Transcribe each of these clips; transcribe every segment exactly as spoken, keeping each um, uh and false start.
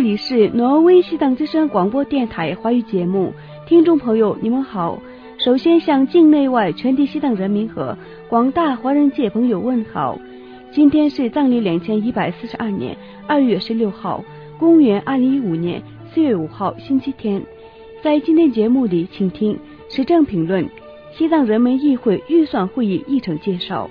里是挪威西藏之声广播电台华语节目，听众朋友你们好。首先向境内外全体西藏人民和广大华人界朋友问好。今天是藏历两千一百四十二年二月十六号，公元二零一五年四月五号星期天。在今天节目里，请听时政评论、西藏人民议会预算会议议程介绍。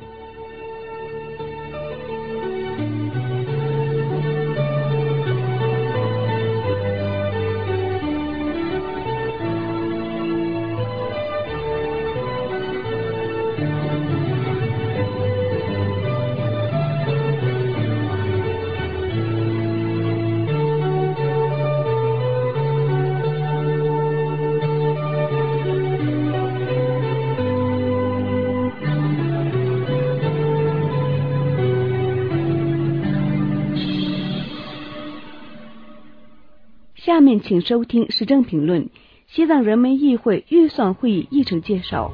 下面请收听时政评论、西藏人民议会预算会议议程介绍。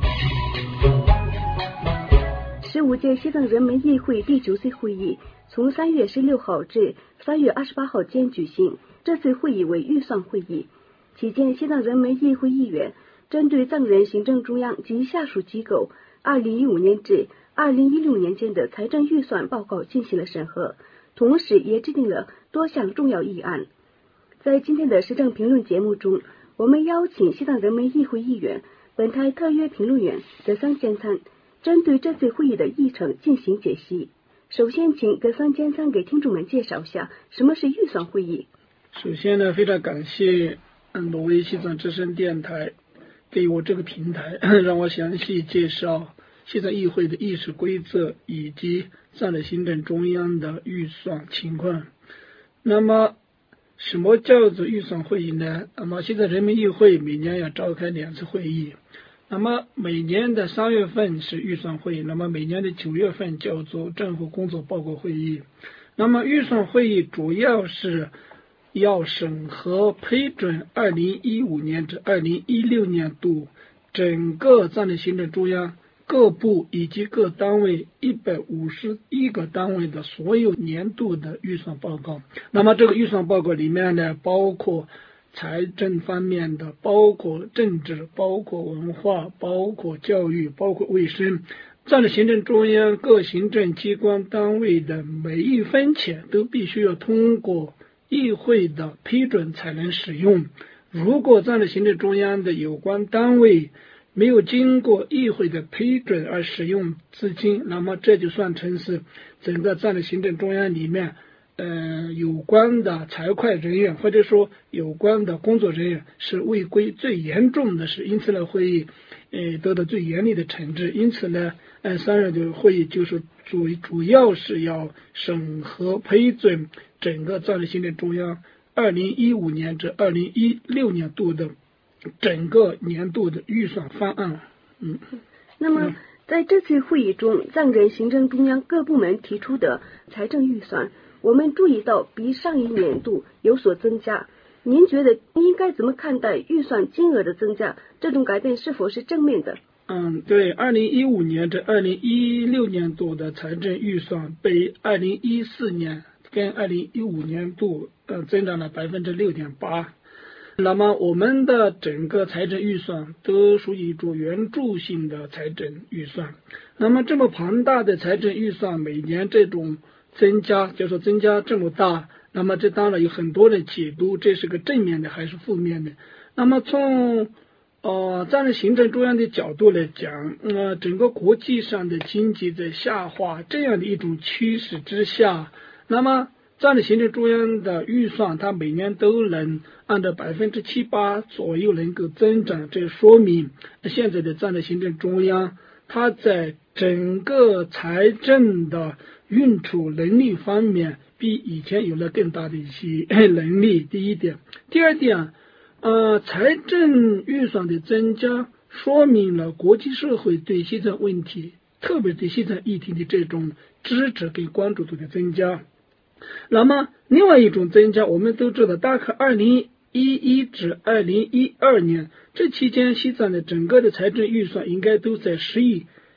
十五届西藏人民议会第九次会议从三月十六号至三月二十八号间举行。这次会议为预算会议，期间西藏人民议会议员针对藏人行政中央及下属机构二零一五年至二零一六年间的财政预算报告进行了审核，同时也制定了多项重要议案。在今天的时政评论节目中，我们邀请西藏人民议会议员、本台特约评论员格桑坚参针对这次会议的议程进行解析。首先请格桑坚参给听众们介绍一下什么是预算会议。 首先呢，非常感谢挪威西藏之声电台给我这个平台，让我详细介绍西藏议会的议事规则以及藏人行政中央的预算情况。那么什么叫做预算会议呢？那么西藏人民议会每年要召开两次会议，那么每年的三月份是预算会议，那么每年的九月份叫做政府工作报告会议。那么预算会议主要是要审核批准二零一五年至二零一六年度整个藏人行政中央各部以及各单位一百五十一个单位的所有年度的预算报告。那么这个预算报告里面呢，包括财政方面的，包括政治，包括文化，包括教育，包括卫生。藏人行政中央各行政机关单位的每一分钱都必须要通过议会的批准才能使用。如果藏人行政中央的有关单位没有经过议会的批准而使用资金，那么这就算成是整个藏人行政中央里面呃，有关的财会人员或者说有关的工作人员是违规最严重的事，因此呢会议呃得到最严厉的惩治。因此呢呃三月的会议就是主主要是要审核批准整个藏人行政中央二零一五年至二零一六年度的整个年度的预算方案。嗯， 那么在这次会议中，藏人行政中央各部门提出的财政预算，我们注意到比上一年度有所增加。您觉得应该怎么看待预算金额的增加？这种改变是否是正面的？ 嗯，对，二零一五年至二零一六年度的财政预算比二零一四年跟二零一五年度呃增长了百分之六点八。那么我们的整个财政预算都属于一种援助性的财政预算。那么这么庞大的财政预算，每年这种增加，就是说增加这么大，那么这当然有很多人解读这是个正面的还是负面的。那么从呃藏人行政中央的角度来讲，呃整个国际上的经济在下滑这样的一种趋势之下，那么藏人行政中央的预算它每年都能按照百分之七八左右能够增长，这说明现在的藏人行政中央它在整个财政的运储能力方面比以前有了更大的一些能力，第一点。第二点呃，财政预算的增加说明了国际社会对西藏问题，特别对西藏议题的这种支持跟关注度的增加。那么另外一种增加，我们都知道大概二零一一至二零一二年这期间，西藏的整个的财政预算应该都在十亿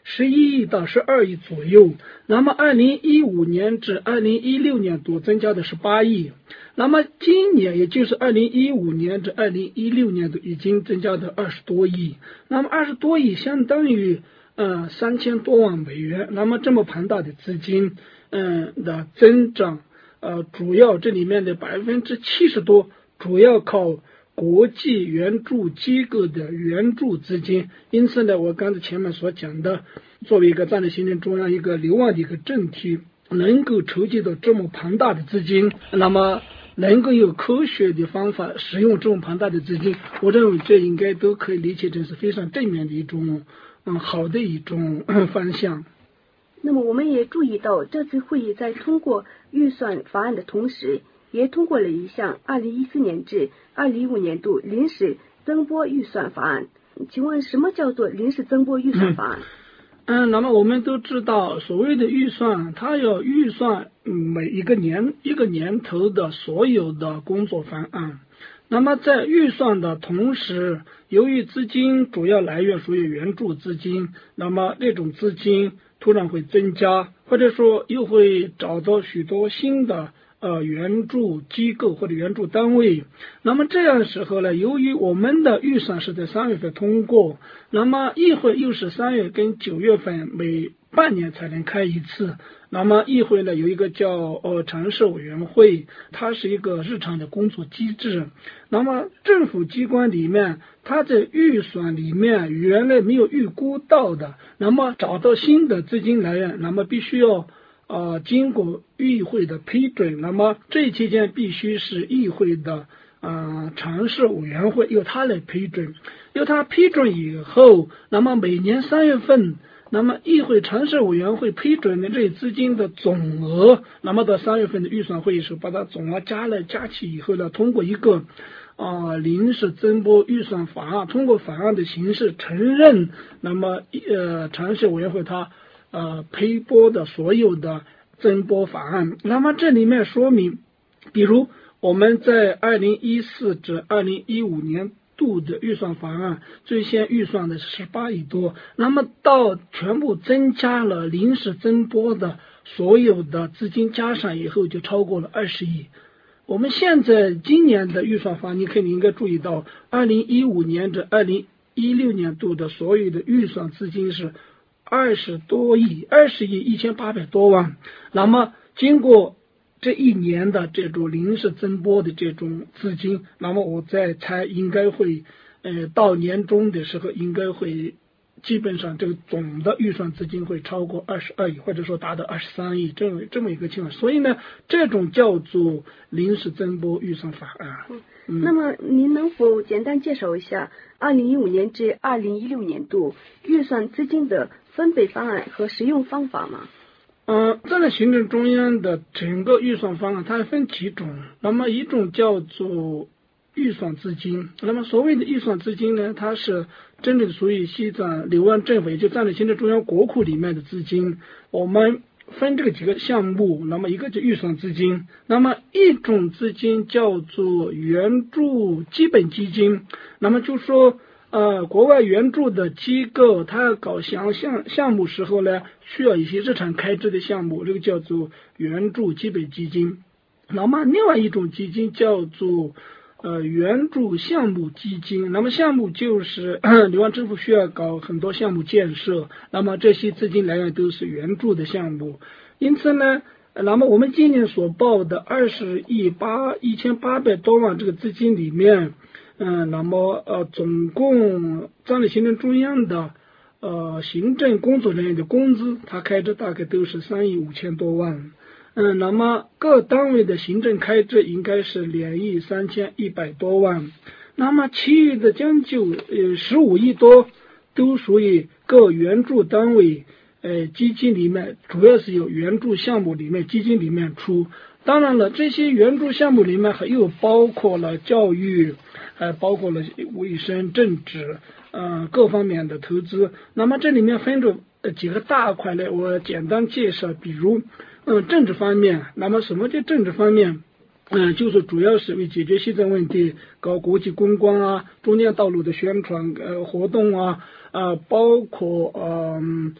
十一亿到十二亿左右。那么二零一五年至二零一六年度增加的是八亿。那么今年也就是二零一五年至二零一六年度已经增加到二十多亿。那么二十多亿相当于呃三千多万美元。那么这么庞大的资金嗯的增长，呃主要这里面的百分之七十多主要靠国际援助机构的援助资金。因此呢，我刚才前面所讲的，作为一个战略行政中央一个流亡的一个政体，能够筹集到这么庞大的资金，那么能够有科学的方法使用这么庞大的资金，我认为这应该都可以理解成是非常正面的一种嗯好的一种方向。 那么我们也注意到，这次会议在通过预算法案的同时，也通过了一项二零一四年至二零一五年度临时增拨预算法案。请问什么叫做临时增拨预算法案？ 嗯，那么我们都知道，所谓的预算，它要预算每一个年一个年头的所有的工作方案。那么在预算的同时，由于资金主要来源属于援助资金，那么这种资金突然会增加，或者说又会找到许多新的呃援助机构或者援助单位。那么这样的时候呢，由于我们的预算是在三月份通过，那么议会又是三月跟九月份每半年才能开一次。那么议会呢有一个叫呃常设委员会，它是一个日常的工作机制。那么政府机关里面，它在预算里面原来没有预估到的，那么找到新的资金来源，那么必须要呃经过议会的批准。那么这期间必须是议会的呃常设委员会由他来批准，由他批准以后，那么每年三月份，那么议会常设委员会批准的这些资金的总额，那么到三月份的预算会议时把它总额加来加起以后呢，通过一个啊、呃、临时增拨预算法案，通过法案的形式承认，那么呃常设委员会它呃批拨的所有的增拨法案。那么这里面说明，比如我们在二零一四至二零一五年度的预算法案，最先预算的十八亿多，那么到全部增加了临时增拨的所有的资金加上以后，就超过了二十亿。我们现在今年的预算法案，你肯定应该注意到，二零一五年至二零一六年度的所有的预算资金是二十多亿，二十亿一千八百多万。那么经过这一年的这种临时增拨的这种资金，那么我在猜应该会呃到年终的时候应该会基本上这个总的预算资金会超过二十二亿，或者说达到二十三亿，这么这么一个情况。所以呢，这种叫做临时增拨预算法案。 嗯嗯、那么您能否简单介绍一下二零一五年至二零一六年度预算资金的分配方案和使用方法吗？ 嗯，战略行政中央的整个预算方案它分几种，那么一种叫做预算资金。那么所谓的预算资金呢，它是真正属于西藏流亡政府，也就战略行政中央国库里面的资金。我们分这个几个项目，那么一个就预算资金，那么一种资金叫做援助基本基金。那么就说呃，国外援助的机构，它要搞项项项目时候呢，需要一些日常开支的项目，这个叫做援助基本基金。那么另外一种基金叫做呃援助项目基金。那么项目就是流亡政府需要搞很多项目建设，那么这些资金来源都是援助的项目。因此呢，那么我们今年所报的二十亿八一千八百多万这个资金里面，嗯，那么呃，总共战略行政中央的呃行政工作人员的工资，它开支大概都是三亿五千多万。嗯，那么各单位的行政开支应该是两亿三千一百多万。那么其余的将就呃十五亿多都属于各援助单位呃基金里面，主要是由援助项目里面基金里面出。当然了，这些援助项目里面还又包括了教育，还包括了卫生、政治，呃，各方面的投资。那么这里面分着几个大块呢，我简单介绍。比如，嗯、呃，政治方面，那么什么叫政治方面？嗯、呃，就是主要是为解决西藏问题，搞国际公关啊，中间道路的宣传呃活动啊，啊、呃，包括嗯。呃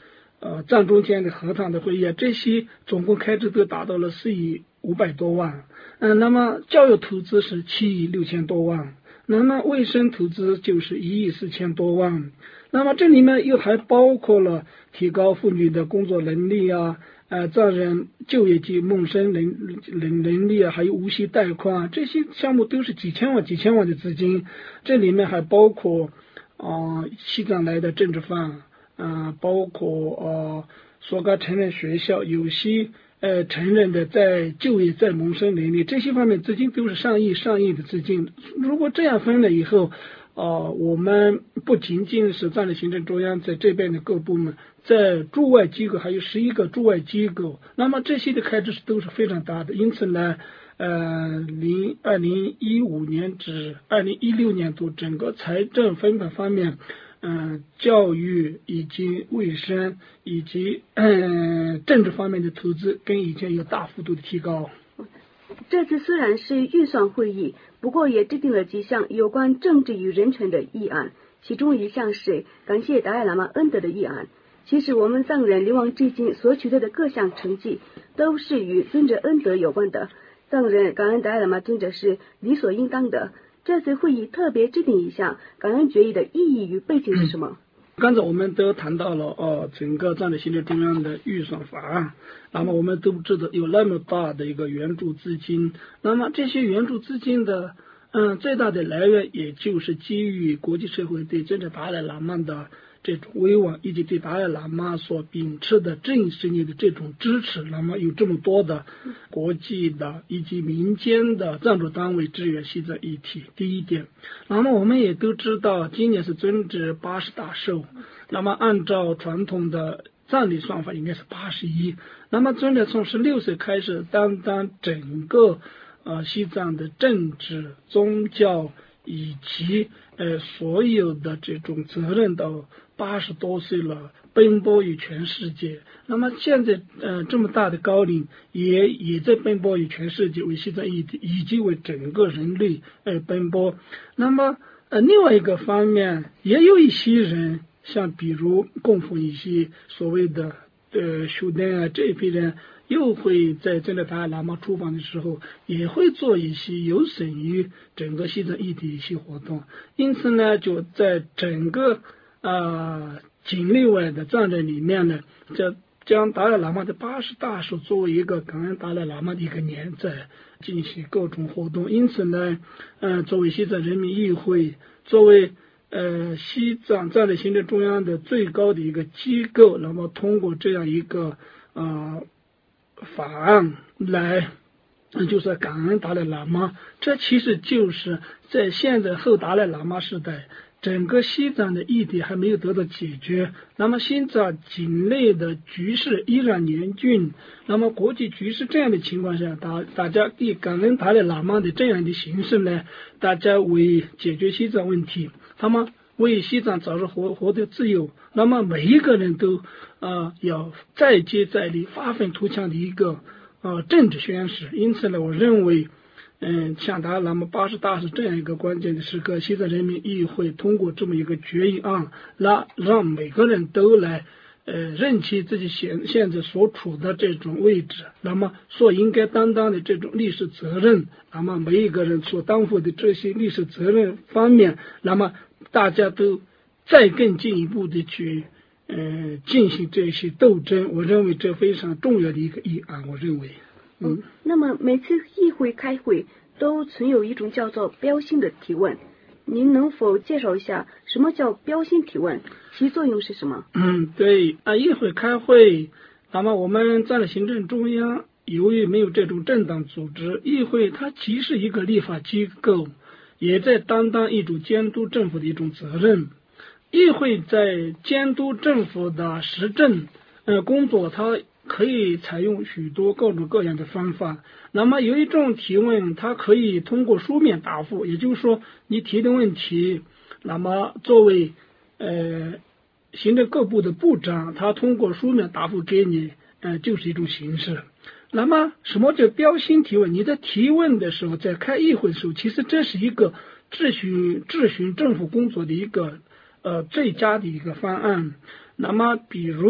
呃占中间的合同的会议啊，这些总共开支都达到了四亿五百多万。嗯，那么教育投资是七亿六千多万，那么卫生投资就是一亿四千多万。那么这里面又还包括了提高妇女的工作能力啊，呃，藏人就业及谋生能能能力啊，还有无息贷款，这些项目都是几千万几千万的资金。这里面还包括啊、呃、西藏来的政治犯，啊、呃，包括呃所该承认学校有些呃承认的在就业在谋生能力，这些方面资金都是上亿上亿的资金。如果这样分了以后，呃，我们不仅仅是藏人行政中央在这边的各部门，在驻外机构还有十一个驻外机构，那么这些的开支是都是非常大的。因此呢，呃，零二零一五年至二零一六年度整个财政分配方面，嗯、呃，教育以及卫生以及嗯、呃、政治方面的投资跟以前有大幅度的提高。 这次虽然是预算会议，不过也制定了几项有关政治与人权的议案，其中一项是感谢达赖喇嘛恩德的议案。其实我们藏人流亡至今所取得的各项成绩都是与尊者恩德有关的，藏人感恩达赖喇嘛尊者是理所应当的。这次会议特别制定一项感恩决议的意义与背景是什么？ 刚才我们都谈到了哦，整个藏人行政中央的预算法案，那么我们都知道有那么大的一个援助资金，那么这些援助资金的嗯最大的来源，也就是基于国际社会对尊者达赖喇嘛的这种威望，以及对达赖喇嘛所秉持的正信念的这种支持，那么有这么多的国际的以及民间的赞助单位支援西藏议题。第一点，那么我们也都知道，今年是尊者八十大寿，那么按照传统的藏历算法应该是八十一。那么尊者从十六岁开始担当整个呃西藏的政治、宗教以及呃所有的这种责任到八十多岁了，奔波于全世界。那么现在呃这么大的高龄，也也在奔波于全世界，为西藏议题以及为整个人类呃奔波。那么呃另外一个方面，也有一些人，像比如供奉一些所谓的呃修丹啊这一批人，又会在真的达赖喇嘛出访的时候，也会做一些有损于整个西藏议题的一些活动。因此呢，就在整个啊、呃、境内外的藏人里面呢，这将达赖喇嘛的八十大寿作为一个感恩达赖喇嘛的一个年，在进行各种活动。因此呢，呃，作为西藏人民议会，作为呃西藏藏人行政中央的最高的一个机构，那么通过这样一个啊。呃法案来，就是感恩达赖喇嘛。这其实就是在现在后达赖喇嘛时代，整个西藏的议题还没有得到解决，那么西藏境内的局势依然严峻，那么国际局势这样的情况下，大大家以感恩达赖喇嘛的这样的形式呢，大家为解决西藏问题，他们为西藏早日获获得自由，那么每一个人都啊、呃、要再接再厉，发愤图强的一个啊、呃、政治宣誓。因此呢，我认为，嗯，像达赖喇嘛八十大寿这样一个关键的时刻，西藏人民议会通过这么一个决议案，让让每个人都来呃认清自己现现在所处的这种位置，那么所应该担当的这种历史责任，那么每一个人所担负的这些历史责任方面，那么大家都再更进一步的去呃进行这些斗争。我认为这非常重要的一个议案。我认为嗯， 那么每次议会开会都存有一种叫做标心的提问，您能否介绍一下什么叫标心提问，其作用是什么？ 嗯，对啊，议会开会，那么我们藏人行政中央由于没有这种政党组织，议会它既是一个立法机构，也在担当一种监督政府的一种责任。议会在监督政府的实政呃工作，它可以采用许多各种各样的方法。那么有一种提问，它可以通过书面答复，也就是说你提的问题，那么作为呃行政各部的部长，他通过书面答复给你，呃就是一种形式。那么什么叫标心提问？你在提问的时候，在开议会的时候，其实这是一个质询质询政府工作的一个呃最佳的一个方案。那么比如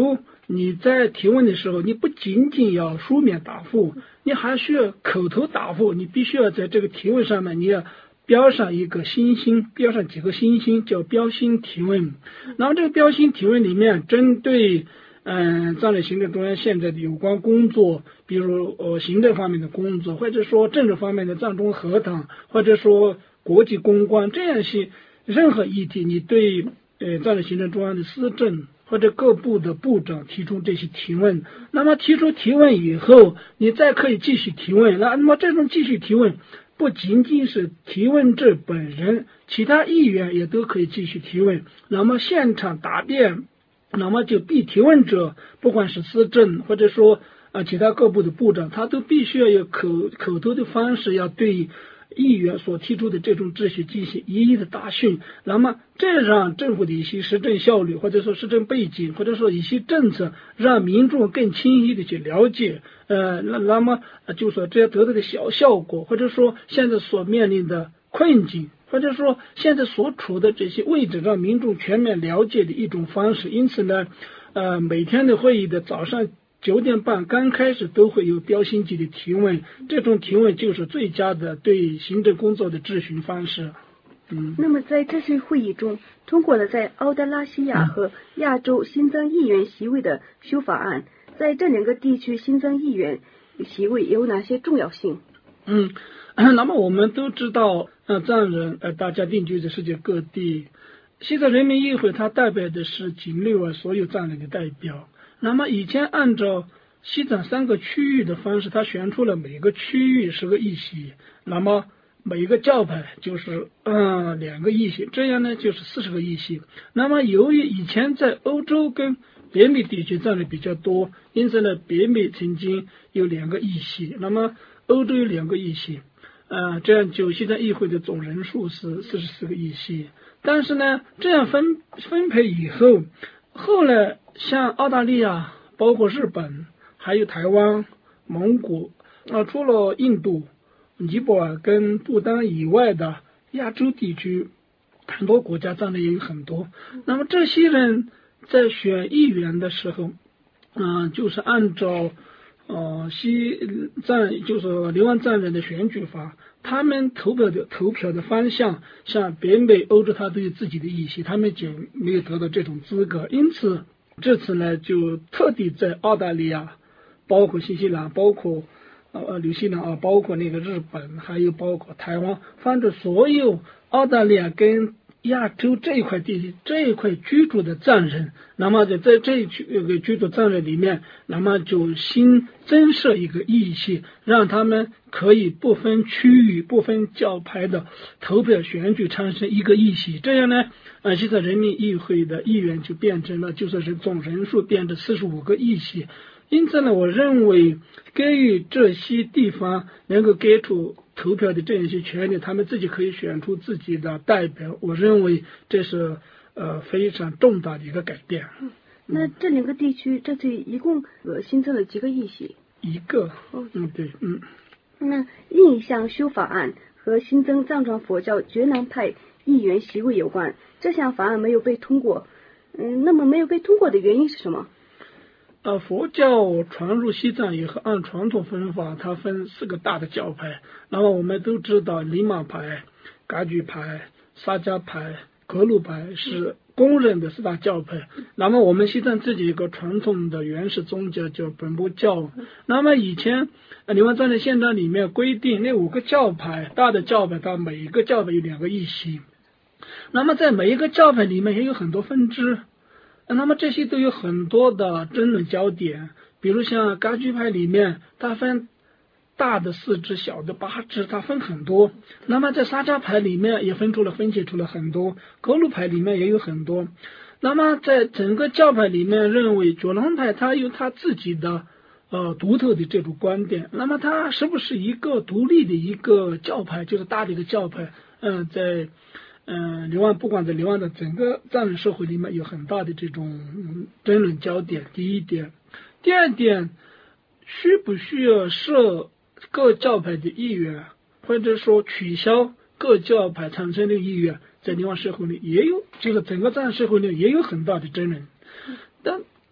你在提问的时候，你不仅仅要书面答复，你还需要口头答复。你必须要在这个提问上面，你要标上一个星星，标上几个星星，叫标星提问。然后这个标星提问里面，针对嗯藏人行政中央现在的有关工作，比如呃行政方面的工作，或者说政治方面的藏中和谈，或者说国际公关这样一些任何议题，你对呃藏人行政中央的施政或者各部的部长提出这些提问，那么提出提问以后，你再可以继续提问。那那么这种继续提问不仅仅是提问者本人，其他议员也都可以继续提问。那么现场答辩，那么就被提问者，不管是施政或者说啊、呃、其他各部的部长，他都必须要有口口头的方式，要对议员所提出的这种秩序进行一一的答询。那么这让政府的一些施政效率，或者说施政背景，或者说一些政策，让民众更清晰的去了解。呃，那那么就说这样得到的小效果，或者说现在所面临的困境，或者说现在所处的这些位置，让民众全面了解的一种方式。因此呢，呃，每天的会议的早上九点半刚开始都会有标星级的提问，这种提问就是最佳的对行政工作的质询方式。嗯， 那么在这次会议中，通过了在澳大拉西亚和亚洲新增议员席位的修法案，在这两个地区新增议员席位有哪些重要性？ 嗯，那么我们都知道，呃，藏人呃大家定居在世界各地，西藏人民议会它代表的是境内外所有藏人的代表。那么以前按照西藏三个区域的方式，它选出了每个区域十个议席，那么每个教派就是嗯两个议席，这样呢就是四十个议席。那么由于以前在欧洲跟北美地区藏人比较多，因此呢北美曾经有两个议席，那么欧洲有两个议席，呃，这样就西藏议会的总人数是四十四个议席。但是呢这样分分配以后，后来像澳大利亚、包括日本、还有台湾、蒙古啊、呃，除了印度、尼泊尔跟不丹以外的亚洲地区，很多国家藏人也有很多。那么这些人在选议员的时候，嗯、呃，就是按照呃西藏就是流亡藏人的选举法，他们投票的投票的方向，像北美、欧洲，他都有自己的议席，他们就没有得到这种资格。因此这次呢，就特地在澳大利亚，包括新西兰，包括呃纽西兰啊，包括那个日本，还有包括台湾，反正所有澳大利亚跟亚洲这一块地区这一块居住的藏人，那么在在这一区这个居住藏人里面，那么就新增设一个议席，让他们可以不分区域、不分教派的投票选举产生一个议席。这样呢，呃，现在人民议会的议员就变成了，就是人总人数变成四十五个议席。因此呢，我认为给予这些地方能够给出投票的这一些权利，他们自己可以选出自己的代表，我认为这是呃非常重大的一个改变。 嗯，那这两个地区这次一共呃新增了几个议席？ 一个。 哦， 嗯，对，嗯。 那另一项修法案和新增藏传佛教觉南派议员席位有关，这项法案没有被通过。嗯，那么没有被通过的原因是什么？ 呃，佛教传入西藏以后，按传统分法，它分四个大的教派。那么我们都知道，尼玛派、噶举派、萨迦派、格鲁派是公认的四大教派。那么我们西藏自己一个传统的原始宗教叫本部教。那么以前呃流亡藏人宪章里面规定，那五个教派，大的教派，它每一个教派有两个议席。那么在每一个教派里面也有很多分支。那么这些都有很多的争论焦点，比如像噶举派里面，它分大的四支，小的八支，它分很多。那么在萨迦派里面也分出了分解出了很多，格鲁派里面也有很多。那么在整个教派里面，认为觉南派它有它自己的呃独特的这种观点。那么它是不是一个独立的一个教派，就是大的一个教派？嗯、呃，在嗯，流亡不管在流亡的整个藏人社会里面有很大的这种争论焦点。第一点，第二点，需不需要设各教派的议员，或者说取消各教派产生的议员，在流亡社会里也有，这个整个藏人社会里也有很大的争论。但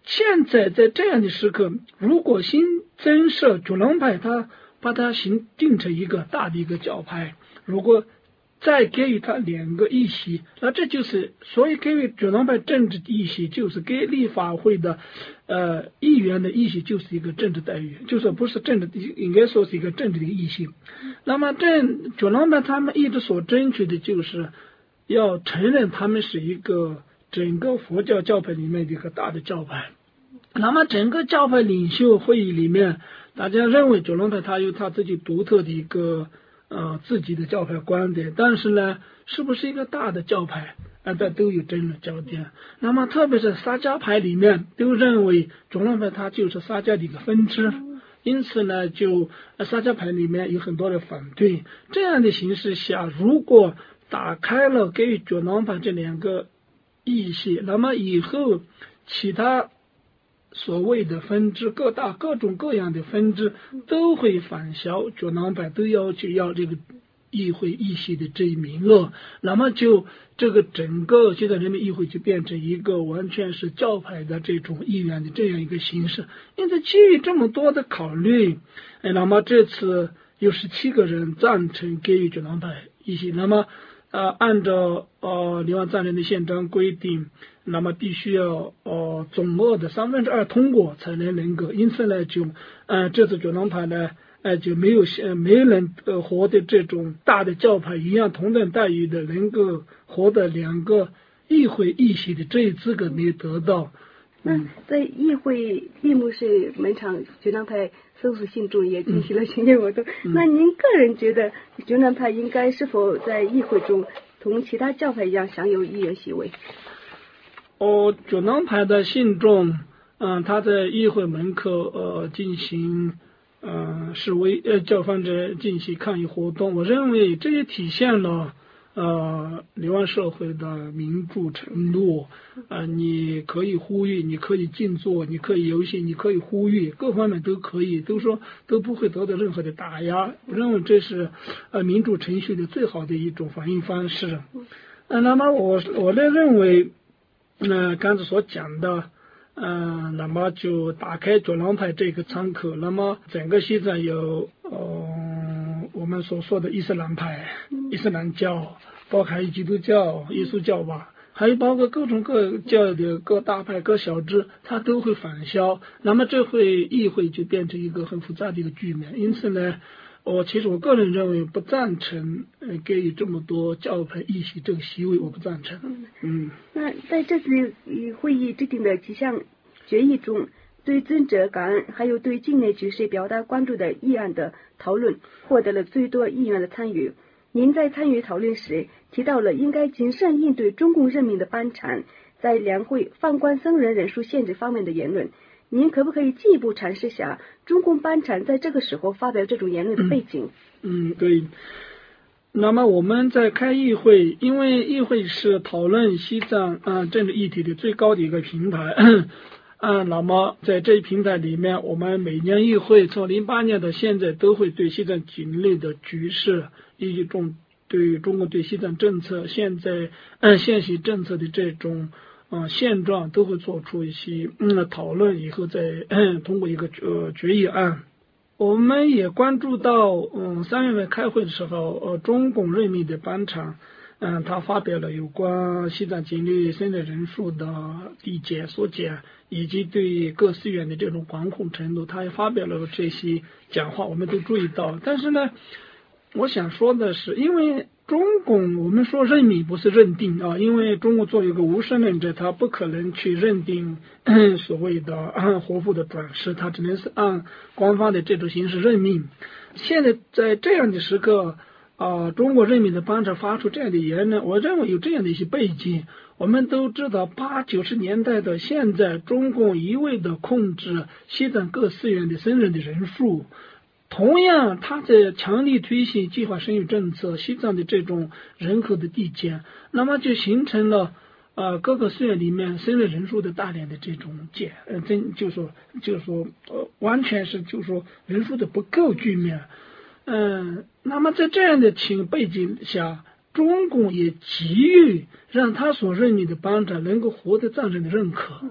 现在在这样的时刻，如果新增设九龙派，它把它形定成一个大的一个教派，如果再给予他两个议席，那这就是所以给予九龙派政治的议席，就是给立法会的呃议员的议席，就是一个政治待遇，就是不是政治的，应该说是一个政治的议席。那么这九龙派他们一直所争取的就是要承认他们是一个整个佛教教派里面的一个大的教派。那么整个教派领袖会议里面，大家认为九龙派他有他自己独特的一个呃，自己的教派观点，但是呢，是不是一个大的教派啊？这都有争论焦点。那么，特别是萨迦派里面都认为九龙派它就是萨迦的一个分支，因此呢，就萨迦派里面有很多的反对。这样的形势下，如果打开了给予九龙派这两个议席，那么以后其他所谓的分支，各大各种各样的分支都会反销九龙派，都要求要这个议会议席的这一名额，那么就这个整个西藏人民议会就变成一个完全是教派的这种议员的这样一个形式。因此基于这么多的考虑，哎，那么这次有十七个人赞成给予九龙派议席，那么呃，按照呃流亡藏人的宪章规定，那么必须要呃总额的三分之二通过才能能够，因此呢，就呃这次九龙派呢，呃就没有呃没人呃获得这种大的教派一样同等待遇的，能够获得两个议会议席的这一资格没有得到。 那在议会闭幕式门场，九龙派搜索信众也进行了巡演活动。嗯、那您个人觉得九龙派应该是否在议会中同其他教派一样享有议员席位？ 哦，九龙派的信众，嗯，他在议会门口呃进行呃示威，呃教方者进行抗议活动。我认为这也体现了呃流亡社会的民主程度。呃，你可以呼吁，你可以静坐，你可以游行，你可以呼吁，各方面都可以，都说都不会得到任何的打压。我认为这是呃民主程序的最好的一种反应方式。呃，那么我我呢认为，呃，刚才所讲的，嗯、呃，那么就打开九龙派这个窗口，那么整个西藏有呃我们所说的伊斯兰派、伊斯兰教，包括基督教、耶稣教吧。还有包括各种各教的各大派各小支，它都会反销，那么这会议会就变成一个很复杂的一个局面。因此呢，我其实我个人认为不赞成呃给予这么多教派议席这个席位，我不赞成。嗯， 那在这次会议制定的几项决议中，对尊者感恩还有对境内局势表达关注的议案的讨论获得了最多议员的参与。您在参与讨论时提到了应该谨慎应对中共任命的班禅在两会放宽僧人人数限制方面的言论，您可不可以进一步阐释下中共班禅在这个时候发表这种言论的背景？ 嗯，嗯对。那么我们在开议会，因为议会是讨论西藏啊、呃、政治议题的最高的一个平台。啊，那么在这一平台里面，我们每年议会从零八年到现在都会对西藏境内的局势以及中对中国对西藏政策现在按现行政策的这种呃现状都会做出一些嗯讨论，以后再嗯通过一个呃决议案。我们也关注到，嗯三月份开会的时候，呃中共任命的班禅。嗯，他发表了有关西藏境内僧人人数的递减、缩减，以及对各寺院的这种管控程度，他也发表了这些讲话，我们都注意到。但是呢，我想说的是，因为中共我们说任命不是认定啊，因为中国作为一个无神论者，他不可能去认定所谓的按活佛的转世，他只能是按官方的这种形式任命。现在在这样的时刻。啊、呃，中国人民的班禅发出这样的言论，我认为有这样的一些背景。我们都知道，八九十年代的现在，中共一味的控制西藏各寺院的僧人的人数，同样，他在强力推行计划生育政策，西藏的这种人口的递减，那么就形成了呃各个寺院里面僧人人数的大量的这种减，呃，真就说就说呃完全是就说人数的不够局面。嗯，那么在这样的情背景下，中共也急于让他所任命的班禅能够获得藏人的认可。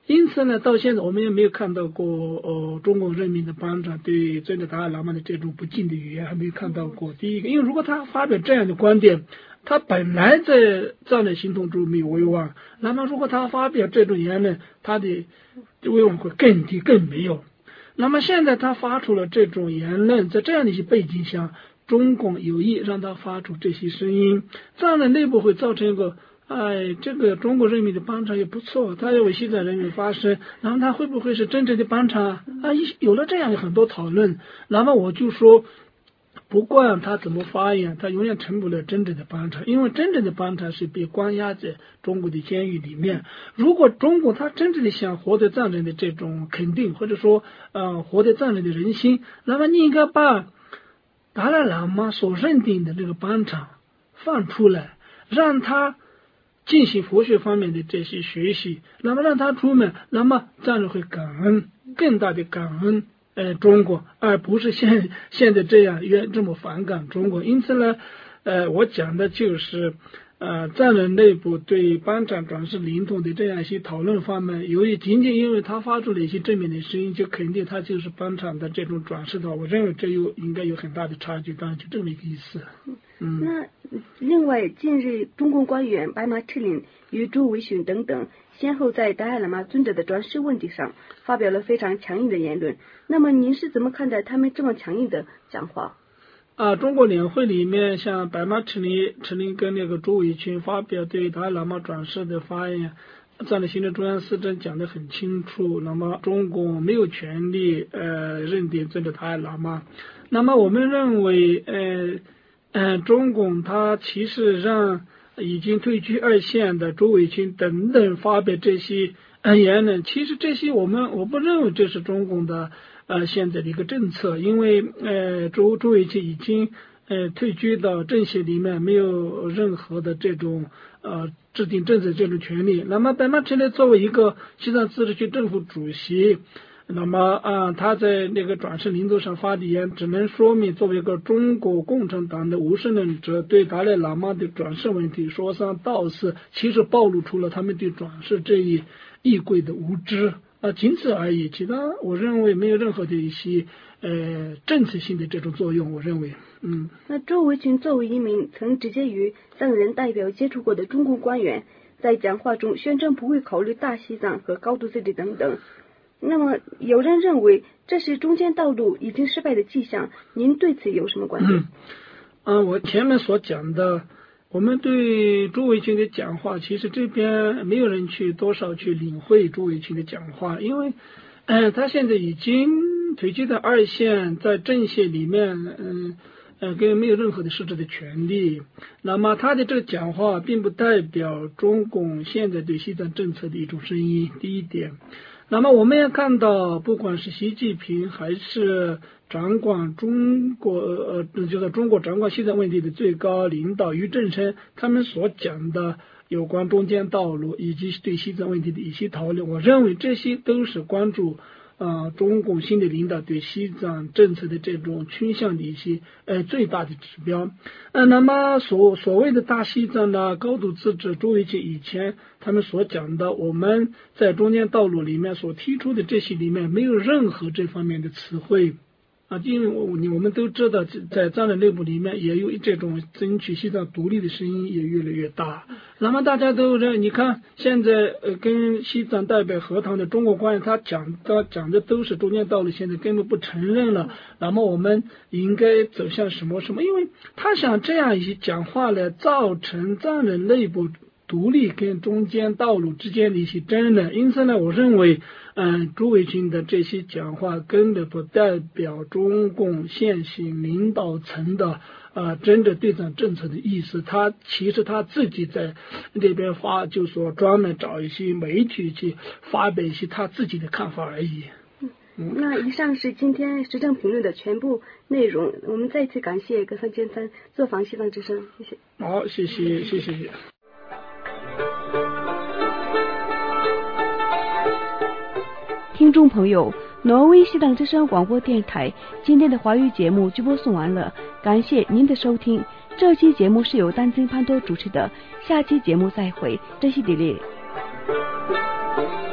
因此呢，到现在我们也没有看到过呃中共人民的班长对真的达赖喇嘛的这种不敬的语言，还没有看到过。第一个，因为如果他发表这样的观点，他本来在战略行动中没有威望，那么如果他发表这种言论，他的威望会更低更没有。那么现在他发出了这种言论，在这样的一些背景下，中共有意让他发出这些声音，这样的内部会造成一个哎，这个中国人民的班长也不错，他要为西藏人民发声，然后他会不会是真正的班长啊？有了这样很多讨论，那么我就说，不管他怎么发言，他永远成不了真正的班长，因为真正的班长是被关押在中国的监狱里面。如果中国他真正的想获得藏人的这种肯定，或者说呃获得藏人的人心，那么你应该把达赖喇嘛所认定的这个班长放出来，让他进行佛学方面的这些学习，那么让他出门，那么藏人会感恩，更大的感恩呃中国，而不是现现在这样越这么反感中国。因此呢，呃，我讲的就是呃藏人内部对班长转世灵通的这样一些讨论方面，由于仅仅因为他发出了一些正面的声音，就肯定他就是班长的这种转世的话，我认为这又应该有很大的差距，当然就这么一个意思。嗯， 那另外，近日中共官员白马赤岭与朱维铉等等，先后在达赖喇嘛尊者的转世问题上发表了非常强硬的言论。那么您是怎么看待他们这么强硬的讲话？ 啊，中国两会里面，像白马赤岭、赤岭跟那个朱维铉发表对达赖喇嘛转世的发言，藏人行政中央司政讲得很清楚。那么中共没有权利呃认定尊者达赖喇嘛。那么我们认为呃。嗯，中共他其实让已经退居二线的朱维铉等等发表这些言论，其实这些我们我不认为这是中共的呃现在的一个政策，因为呃朱朱维铉已经呃退居到政协里面，没有任何的这种呃制定政策这种权利。那么白马赤岭作为一个西藏自治区政府主席，那么啊，他在那个转世灵通上发的言，只能说明作为一个中国共产党的无神论者，对达赖喇嘛的转世问题说三道四，其实暴露出了他们对转世这一异贵的无知啊，仅此而已。其他我认为没有任何的一些呃政策性的这种作用。我认为，嗯。 那朱维铉作为一名曾直接与藏人代表接触过的中共官员，在讲话中宣称不会考虑大西藏和高度自治等等。那么有人认为这是中间道路已经失败的迹象，您对此有什么观点？ 嗯，啊，我前面所讲的，我们对朱维铉的讲话，其实这边没有人去多少去领会朱维铉的讲话，因为呃他现在已经退居到二线，在政协里面嗯呃跟没有任何的实质的权利。那么他的这个讲话并不代表中共现在对西藏政策的一种声音，第一点。那么我们也看到，不管是习近平还是掌管中国呃，就是中国掌管西藏问题的最高领导俞正声，他们所讲的有关中间道路以及对西藏问题的一些讨论，我认为这些都是关注啊、呃、中共新的领导对西藏政策的这种倾向的一些呃最大的指标。呃，那么所所谓的大西藏的高度自治，朱维铉以前他们所讲的，我们在中间道路里面所提出的这些里面没有任何这方面的词汇啊，因为我我们都知道，在藏人内部里面也有这种争取西藏独立的声音也越来越大。那么大家都认，你看现在呃跟西藏代表和谈的中国官员，他讲的讲的都是中间道路，现在根本不承认了。那么我们应该走向什么什么？因为他想这样一些讲话来造成藏人内部独立跟中间道路之间的一些争论。因此呢，我认为嗯，朱维铉的这些讲话根本不代表中共现行领导层的呃真的对藏政策的意思。他其实他自己在那边发，就说专门找一些媒体去发表一些他自己的看法而已。 嗯，那以上是今天时政评论的全部内容。我们再次感谢格桑坚参做访西藏之声，谢谢。 好，谢谢，谢谢。 听众朋友，挪威西藏之声广播电台今天的华语节目就播送完了，感谢您的收听。这期节目是由丹增潘多主持的，下期节目再会，这是迪丽。